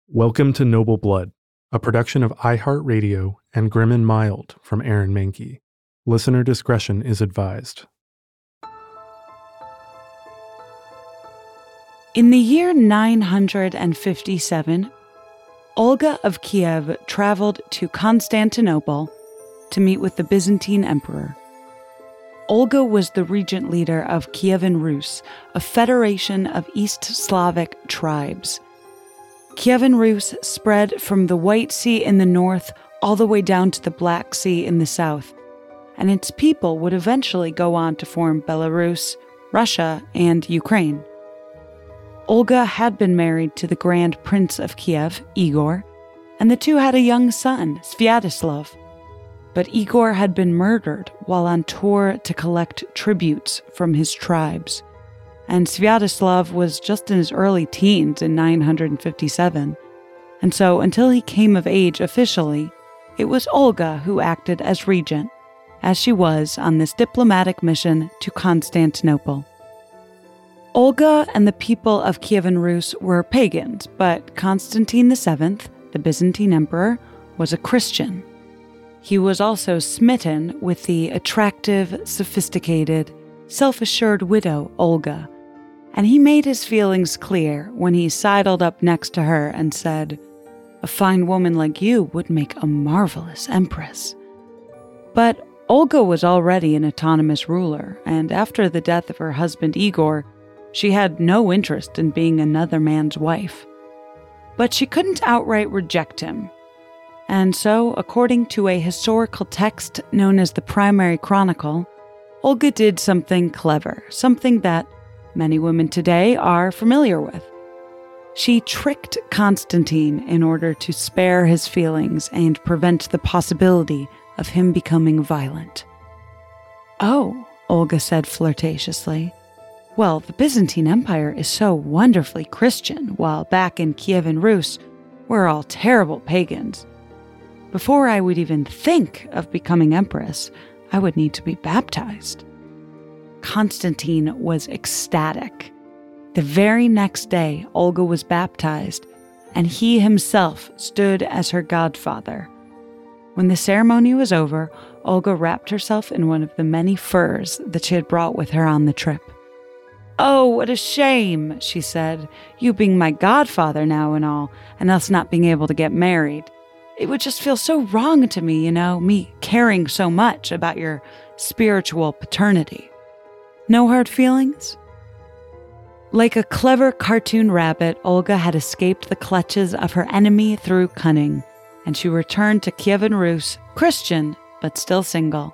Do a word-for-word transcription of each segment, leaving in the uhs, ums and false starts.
Welcome to Noble Blood, a production of iHeartRadio and Grim and Mild from Aaron Mahnke. Listener discretion is advised. In the year nine hundred fifty-seven, Olga of Kiev traveled to Constantinople to meet with the Byzantine Emperor. Olga was the regent leader of Kievan Rus, a federation of East Slavic tribes. Kievan Rus spread from the White Sea in the north all the way down to the Black Sea in the south, and its people would eventually go on to form Belarus, Russia, and Ukraine. Olga had been married to the Grand Prince of Kiev, Igor, and the two had a young son, Sviatoslav. But Igor had been murdered while on tour to collect tributes from his tribes, and Sviatoslav was just in his early teens in nine hundred fifty-seven, and so until he came of age officially, it was Olga who acted as regent, as she was on this diplomatic mission to Constantinople. Olga and the people of Kievan Rus were pagans, but Constantine the Seventh, the Byzantine emperor, was a Christian. He was also smitten with the attractive, sophisticated, self-assured widow Olga, and he made his feelings clear when he sidled up next to her and said, "A fine woman like you would make a marvelous empress." But Olga was already an autonomous ruler, and after the death of her husband Igor, she had no interest in being another man's wife. But she couldn't outright reject him. And so, according to a historical text known as the Primary Chronicle, Olga did something clever, something that many women today are familiar with. She tricked Constantine in order to spare his feelings and prevent the possibility of him becoming violent. "Oh," Olga said flirtatiously, "well, the Byzantine Empire is so wonderfully Christian, while back in Kievan Rus, we're all terrible pagans. Before I would even think of becoming empress, I would need to be baptized." Constantine was ecstatic. The very next day, Olga was baptized, and he himself stood as her godfather. When the ceremony was over, Olga wrapped herself in one of the many furs that she had brought with her on the trip. "Oh, what a shame," she said, "you being my godfather now and all, and us not being able to get married. It would just feel so wrong to me, you know, me caring so much about your spiritual paternity. No hard feelings?" Like a clever cartoon rabbit, Olga had escaped the clutches of her enemy through cunning, and she returned to Kievan Rus, Christian, but still single.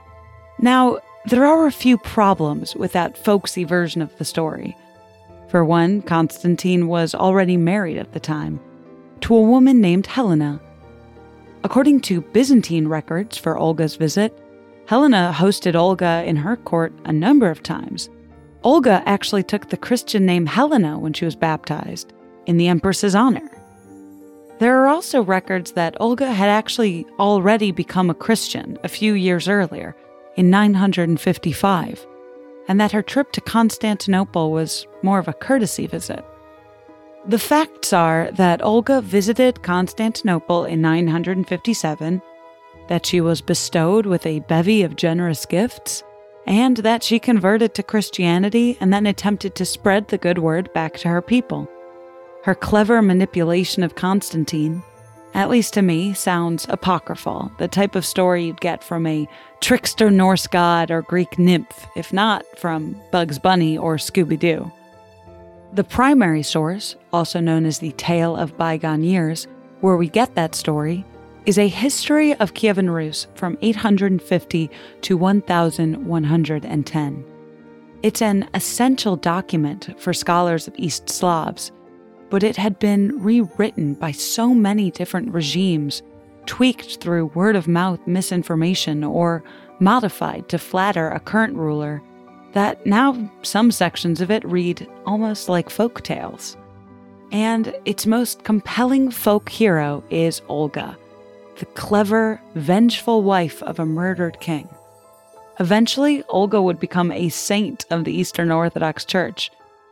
Now, there are a few problems with that folksy version of the story. For one, Constantine was already married at the time, to a woman named Helena. According to Byzantine records for Olga's visit, Helena hosted Olga in her court a number of times. Olga actually took the Christian name Helena when she was baptized, in the empress's honor. There are also records that Olga had actually already become a Christian a few years earlier, in nine hundred fifty-five, and that her trip to Constantinople was more of a courtesy visit. The facts are that Olga visited Constantinople in nine hundred fifty-seven, that she was bestowed with a bevy of generous gifts, and that she converted to Christianity and then attempted to spread the good word back to her people. Her clever manipulation of Constantine, at least to me, sounds apocryphal, the type of story you'd get from a trickster Norse god or Greek nymph, if not from Bugs Bunny or Scooby-Doo. The primary source, also known as the Tale of Bygone Years, where we get that story, is a history of Kievan Rus from eight hundred fifty to one thousand one hundred ten. It's an essential document for scholars of East Slavs, but it had been rewritten by so many different regimes, tweaked through word-of-mouth misinformation or modified to flatter a current ruler, that now some sections of it read almost like folk tales. And its most compelling folk hero is Olga, the clever, vengeful wife of a murdered king. Eventually, Olga would become a saint of the Eastern Orthodox Church,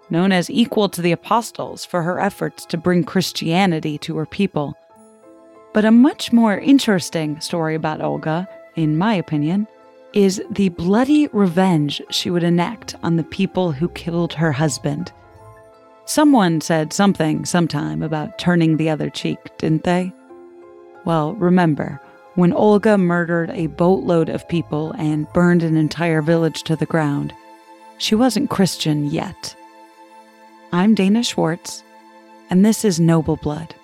known as equal to the apostles for her efforts to bring Christianity to her people. But a much more interesting story about Olga, in my opinion, is the bloody revenge she would enact on the people who killed her husband. Someone said something sometime about turning the other cheek, didn't they? Well, remember, when Olga murdered a boatload of people and burned an entire village to the ground, she wasn't Christian yet. I'm Dana Schwartz, and this is Noble Blood.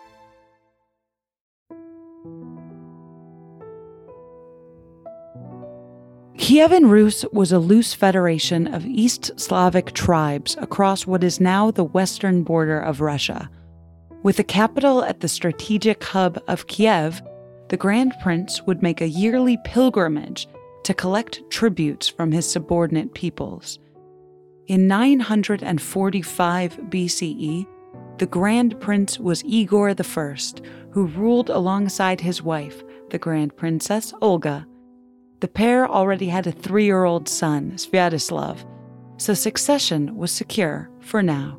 Kievan Rus was a loose federation of East Slavic tribes across what is now the western border of Russia. With the capital at the strategic hub of Kiev, the Grand Prince would make a yearly pilgrimage to collect tributes from his subordinate peoples. In nine hundred forty-five B C E, the Grand Prince was Igor the First, who ruled alongside his wife, the Grand Princess Olga. The pair already had a three-year-old son, Sviatoslav, so succession was secure for now.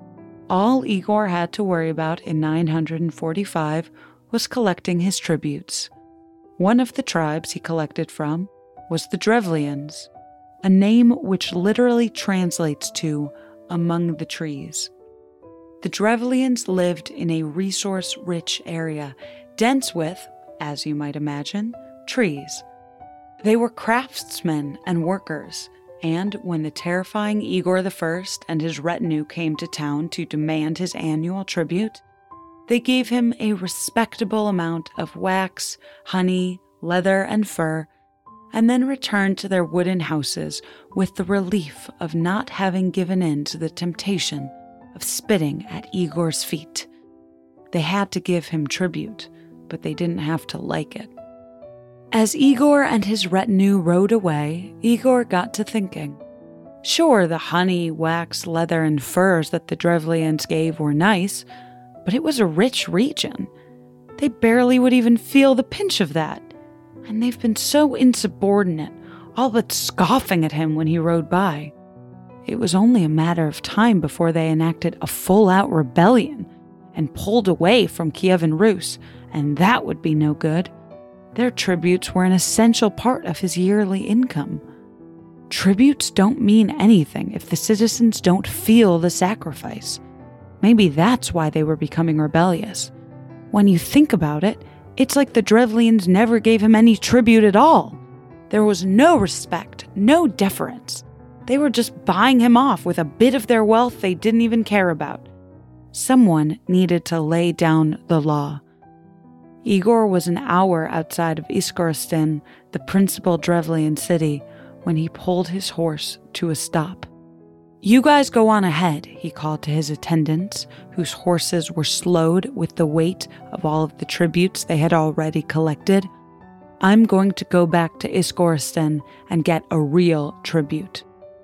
All Igor had to worry about in nine hundred forty-five was collecting his tributes. One of the tribes he collected from was the Drevlians, a name which literally translates to among the trees. The Drevlians lived in a resource-rich area, dense with, as you might imagine, trees. They were craftsmen and workers, and when the terrifying Igor the First and his retinue came to town to demand his annual tribute, they gave him a respectable amount of wax, honey, leather, and fur, and then returned to their wooden houses with the relief of not having given in to the temptation of spitting at Igor's feet. They had to give him tribute, but they didn't have to like it. As Igor and his retinue rode away, Igor got to thinking. Sure, the honey, wax, leather, and furs that the Drevlians gave were nice, but it was a rich region. They barely would even feel the pinch of that. And they've been so insubordinate, all but scoffing at him when he rode by. It was only a matter of time before they enacted a full-out rebellion and pulled away from Kievan Rus, and that would be no good. Their tributes were an essential part of his yearly income. Tributes don't mean anything if the citizens don't feel the sacrifice. Maybe that's why they were becoming rebellious. When you think about it, it's like the Drevlians never gave him any tribute at all. There was no respect, no deference. They were just buying him off with a bit of their wealth they didn't even care about. Someone needed to lay down the law. Igor was an hour outside of Izhgorod, the principal Drevlian city, when he pulled his horse to a stop. "You guys go on ahead," he called to his attendants, whose horses were slowed with the weight of all of the tributes they had already collected. "I'm going to go back to Izhgorod and get a real tribute."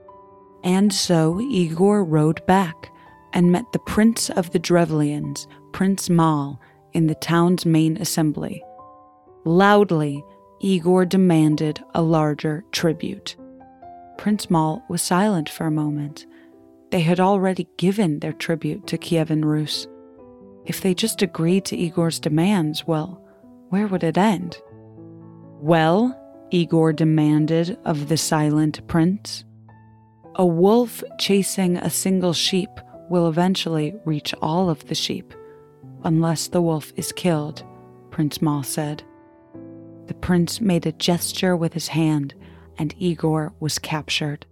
And so Igor rode back and met the Prince of the Drevlians, Prince Mal, in the town's main assembly. Loudly, Igor demanded a larger tribute. Prince Mal was silent for a moment. They had already given their tribute to Kievan Rus. If they just agreed to Igor's demands, well, where would it end? "Well," Igor demanded of the silent prince, "a wolf chasing a single sheep will eventually reach all of the sheep. Unless the wolf is killed," Prince Mal said. The prince made a gesture with his hand, and Igor was captured.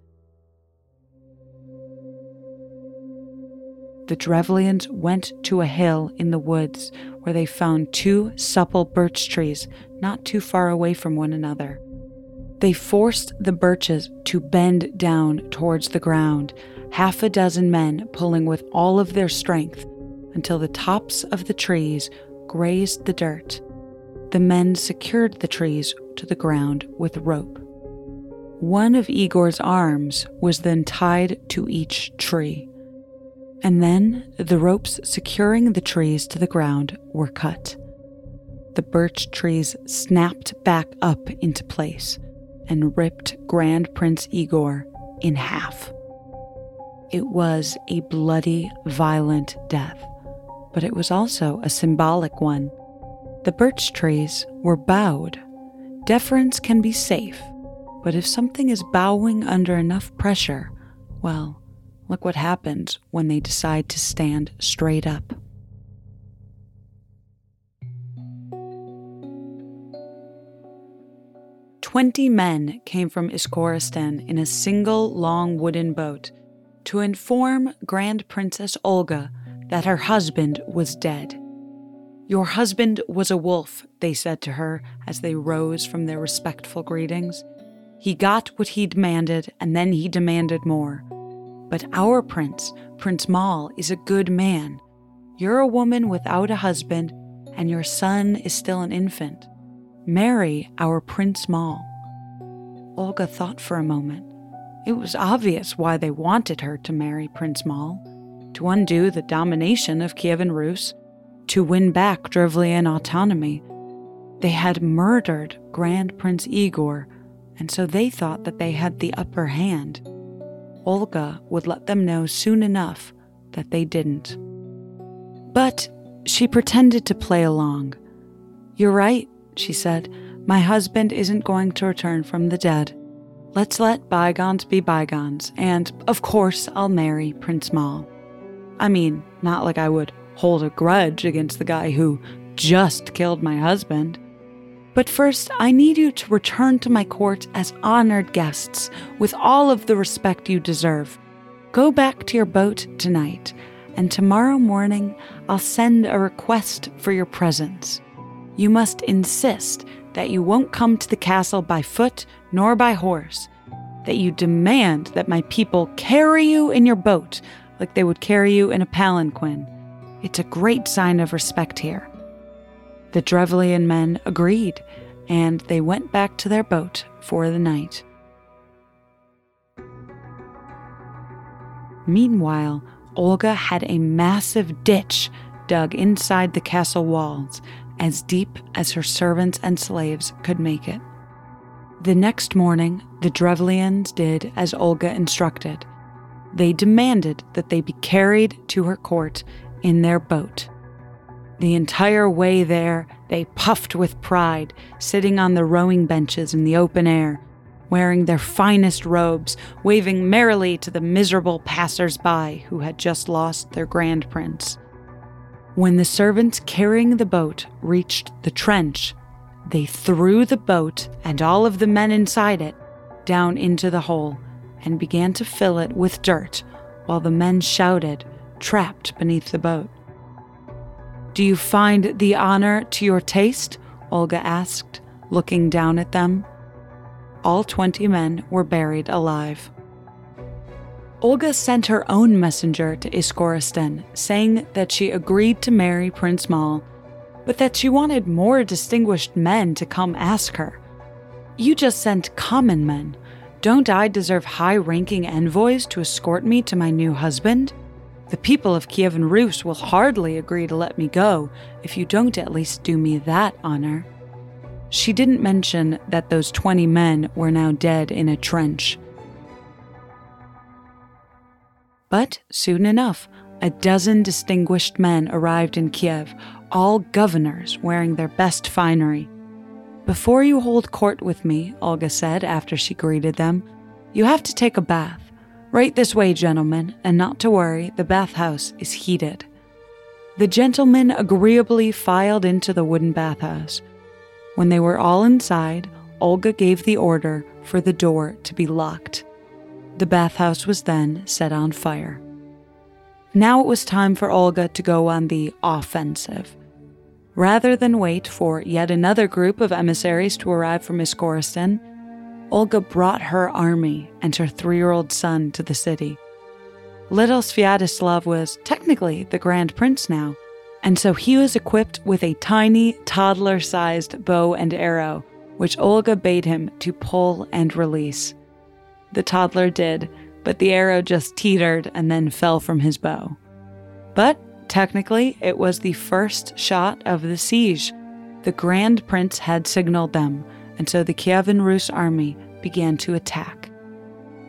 The Drevlians went to a hill in the woods where they found two supple birch trees not too far away from one another. They forced the birches to bend down towards the ground, half a dozen men pulling with all of their strength until the tops of the trees grazed the dirt. The men secured the trees to the ground with rope. One of Igor's arms was then tied to each tree, and then the ropes securing the trees to the ground were cut. The birch trees snapped back up into place and ripped Grand Prince Igor in half. It was a bloody, violent death, but it was also a symbolic one. The birch trees were bowed. Deference can be safe, but if something is bowing under enough pressure, well, look what happens when they decide to stand straight up. Twenty men came from Iskoristan in a single long wooden boat to inform Grand Princess Olga that her husband was dead. "Your husband was a wolf," they said to her as they rose from their respectful greetings. "He got what he demanded, and then he demanded more. But our prince, Prince Mal, is a good man. You're a woman without a husband, and your son is still an infant. Marry our Prince Mal." Olga thought for a moment. It was obvious why they wanted her to marry Prince Mal: to undo the domination of Kievan Rus, to win back Drevlian autonomy. They had murdered Grand Prince Igor, and so they thought that they had the upper hand. Olga would let them know soon enough that they didn't. But she pretended to play along. "You're right," she said. "My husband isn't going to return from the dead. Let's let bygones be bygones, and, of course, I'll marry Prince Mal. I mean, not like I would hold a grudge against the guy who just killed my husband. But first, I need you to return to my court as honored guests, with all of the respect you deserve. Go back to your boat tonight, and tomorrow morning I'll send a request for your presence. You must insist that you won't come to the castle by foot nor by horse, that you demand that my people carry you in your boat like they would carry you in a palanquin. It's a great sign of respect here." The Drevlian men agreed, and they went back to their boat for the night. Meanwhile, Olga had a massive ditch dug inside the castle walls, as deep as her servants and slaves could make it. The next morning, the Drevlians did as Olga instructed. They demanded that they be carried to her court in their boat. The entire way there, they puffed with pride, sitting on the rowing benches in the open air, wearing their finest robes, waving merrily to the miserable passers-by who had just lost their grand prince. When the servants carrying the boat reached the trench, they threw the boat and all of the men inside it down into the hole and began to fill it with dirt while the men shouted, trapped beneath the boat. "Do you find the honor to your taste?" Olga asked, looking down at them. All twenty men were buried alive. Olga sent her own messenger to Iskoristan, saying that she agreed to marry Prince Mal, but that she wanted more distinguished men to come ask her. "You just sent common men. Don't I deserve high-ranking envoys to escort me to my new husband? The people of Kievan Rus will hardly agree to let me go if you don't at least do me that honor." She didn't mention that those twenty men were now dead in a trench. But soon enough, a dozen distinguished men arrived in Kiev, all governors wearing their best finery. "Before you hold court with me," Olga said after she greeted them, "you have to take a bath. Right this way, gentlemen, and not to worry, the bathhouse is heated." The gentlemen agreeably filed into the wooden bathhouse. When they were all inside, Olga gave the order for the door to be locked. The bathhouse was then set on fire. Now it was time for Olga to go on the offensive. Rather than wait for yet another group of emissaries to arrive from Iskoristan, Olga brought her army and her three-year-old son to the city. Little Sviatoslav was technically the Grand Prince now, and so he was equipped with a tiny, toddler-sized bow and arrow, which Olga bade him to pull and release. The toddler did, but the arrow just teetered and then fell from his bow. But technically, it was the first shot of the siege. The Grand Prince had signaled them, and so the Kievan Rus army began to attack.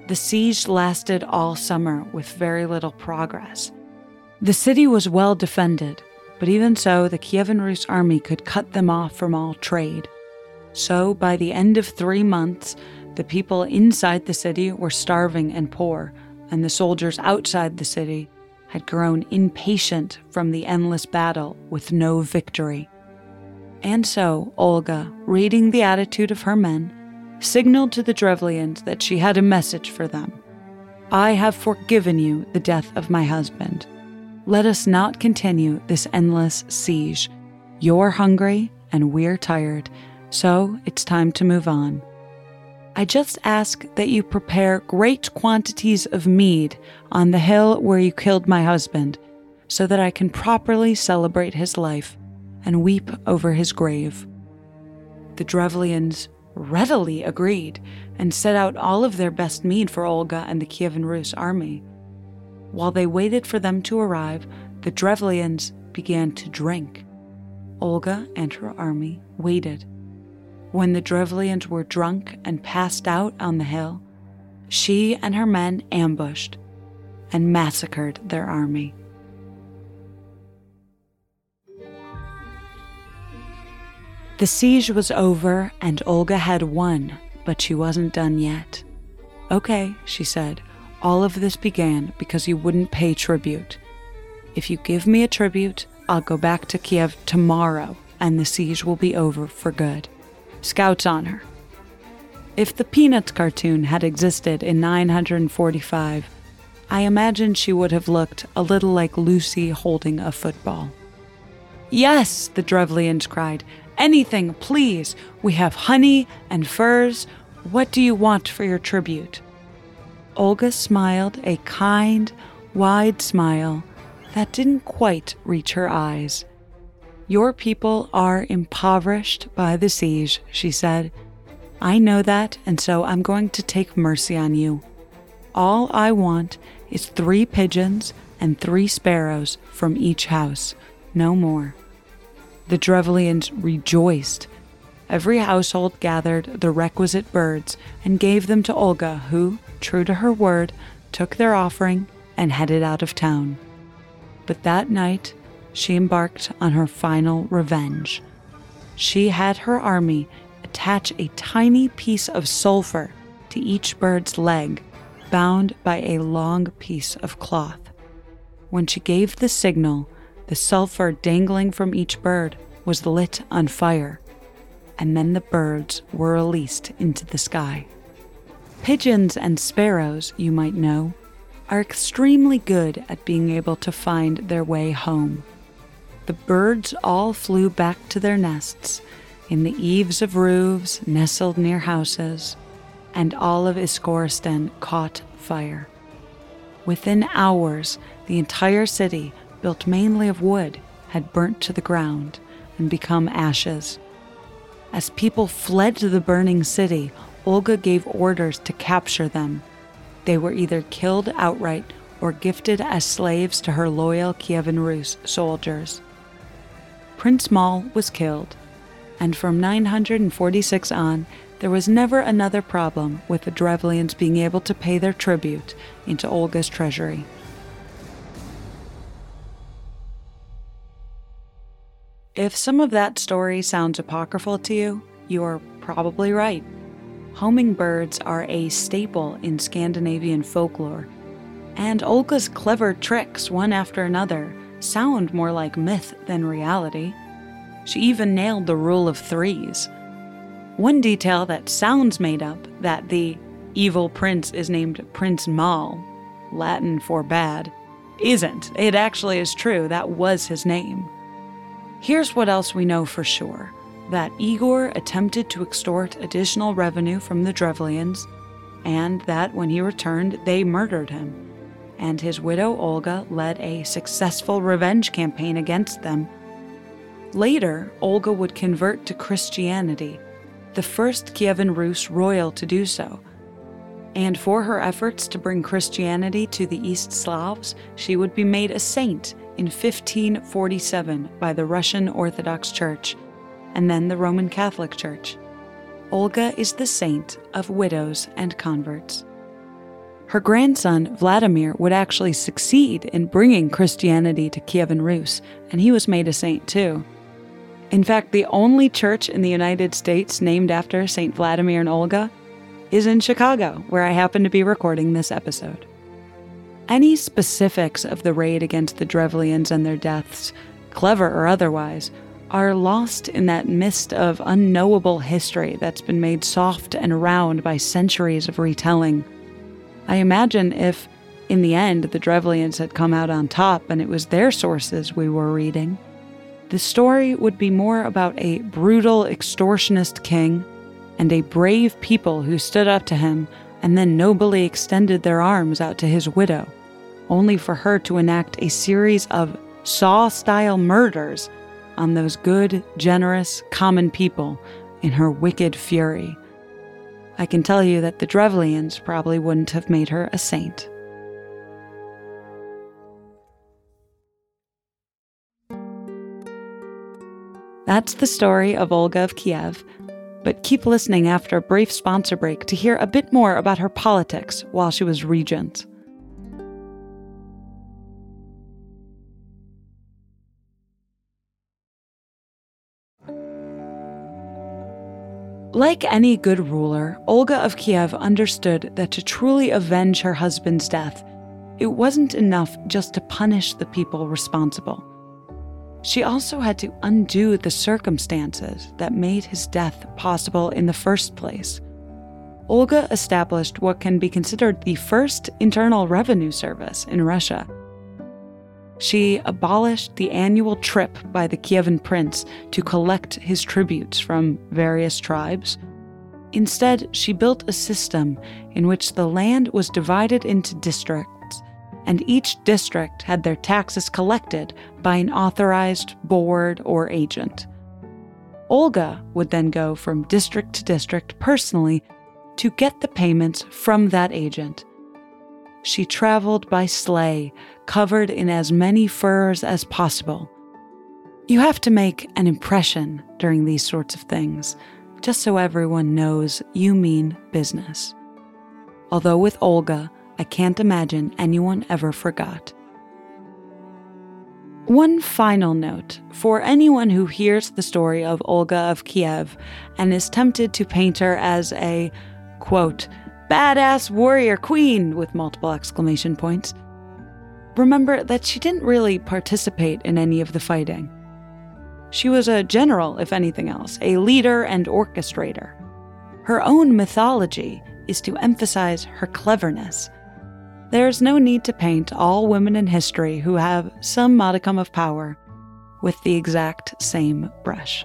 The siege lasted all summer with very little progress. The city was well defended, but even so, the Kievan Rus army could cut them off from all trade. So, by the end of three months, the people inside the city were starving and poor, and the soldiers outside the city had grown impatient from the endless battle with no victory. And so, Olga, reading the attitude of her men, signaled to the Drevlians that she had a message for them. "I have forgiven you the death of my husband. Let us not continue this endless siege. You're hungry and we're tired, so it's time to move on. I just ask that you prepare great quantities of mead on the hill where you killed my husband, so that I can properly celebrate his life and weep over his grave." The Drevlians readily agreed and set out all of their best mead for Olga and the Kievan Rus army. While they waited for them to arrive, the Drevlians began to drink. Olga and her army waited. When the Drevlians were drunk and passed out on the hill, she and her men ambushed and massacred their army. The siege was over and Olga had won, but she wasn't done yet. "Okay," she said, "all of this began because you wouldn't pay tribute. If you give me a tribute, I'll go back to Kiev tomorrow and the siege will be over for good. Scouts on her." If the Peanuts cartoon had existed in nine hundred forty-five, I imagine she would have looked a little like Lucy holding a football. "Yes," the Drevlians cried. "Anything, please. We have honey and furs. What do you want for your tribute?" Olga smiled a kind, wide smile that didn't quite reach her eyes. "Your people are impoverished by the siege," she said. "I know that, and so I'm going to take mercy on you. All I want is three pigeons and three sparrows from each house, no more." The Drevlians rejoiced. Every household gathered the requisite birds and gave them to Olga, who, true to her word, took their offering and headed out of town. But that night, she embarked on her final revenge. She had her army attach a tiny piece of sulfur to each bird's leg, bound by a long piece of cloth. When she gave the signal, the sulfur dangling from each bird was lit on fire, and then the birds were released into the sky. Pigeons and sparrows, you might know, are extremely good at being able to find their way home. The birds all flew back to their nests in the eaves of roofs nestled near houses, and all of Iskoristan caught fire. Within hours, the entire city, built mainly of wood, had burnt to the ground and become ashes. As people fled to the burning city, Olga gave orders to capture them. They were either killed outright or gifted as slaves to her loyal Kievan Rus soldiers. Prince Mal was killed, and from nine hundred forty-six on, there was never another problem with the Drevlians being able to pay their tribute into Olga's treasury. If some of that story sounds apocryphal to you, you are probably right. Homing birds are a staple in Scandinavian folklore, and Olga's clever tricks, one after another, sound more like myth than reality. She even nailed the rule of threes. One detail that sounds made up, that the evil prince is named Prince Mal, Latin for bad, isn't. It actually is true. That was his name. Here's what else we know for sure. That Igor attempted to extort additional revenue from the Drevlians, and that when he returned, they murdered him. And his widow Olga led a successful revenge campaign against them. Later, Olga would convert to Christianity, the first Kievan Rus royal to do so. And for her efforts to bring Christianity to the East Slavs, she would be made a saint in fifteen forty-seven by the Russian Orthodox Church, and then the Roman Catholic Church. Olga is the saint of widows and converts. Her grandson, Vladimir, would actually succeed in bringing Christianity to Kievan Rus, and he was made a saint too. In fact, the only church in the United States named after Saint Vladimir and Olga is in Chicago, where I happen to be recording this episode. Any specifics of the raid against the Drevlians and their deaths, clever or otherwise, are lost in that mist of unknowable history that's been made soft and round by centuries of retelling. I imagine if, in the end, the Drevlians had come out on top and it was their sources we were reading, the story would be more about a brutal extortionist king and a brave people who stood up to him and then nobly extended their arms out to his widow, only for her to enact a series of Saw-style murders on those good, generous, common people in her wicked fury. I can tell you that the Drevlians probably wouldn't have made her a saint. That's the story of Olga of Kiev, but keep listening after a brief sponsor break to hear a bit more about her politics while she was regent. Like any good ruler, Olga of Kiev understood that to truly avenge her husband's death, it wasn't enough just to punish the people responsible. She also had to undo the circumstances that made his death possible in the first place. Olga established what can be considered the first internal revenue service in Russia. She abolished the annual trip by the Kievan prince to collect his tributes from various tribes. Instead, she built a system in which the land was divided into districts, and each district had their taxes collected by an authorized board or agent. Olga would then go from district to district personally to get the payments from that agent. She traveled by sleigh, covered in as many furs as possible. You have to make an impression during these sorts of things, just so everyone knows you mean business. Although with Olga, I can't imagine anyone ever forgot. One final note for anyone who hears the story of Olga of Kiev and is tempted to paint her as a, quote, badass warrior queen with multiple exclamation points. Remember that she didn't really participate in any of the fighting. She was a general, if anything else, a leader and orchestrator. Her own mythology is to emphasize her cleverness. There's no need to paint all women in history who have some modicum of power with the exact same brush.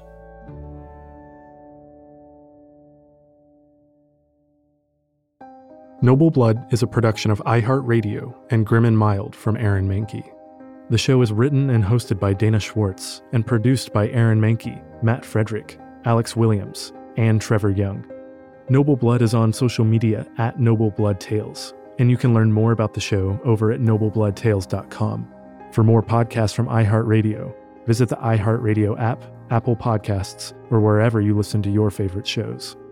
Noble Blood is a production of iHeartRadio and Grim and Mild from Aaron Mahnke. The show is written and hosted by Dana Schwartz and produced by Aaron Mahnke, Matt Frederick, Alex Williams, and Trevor Young. Noble Blood is on social media at Noble Blood Tales, and you can learn more about the show over at noble blood tales dot com. For more podcasts from iHeartRadio, visit the iHeartRadio app, Apple Podcasts, or wherever you listen to your favorite shows.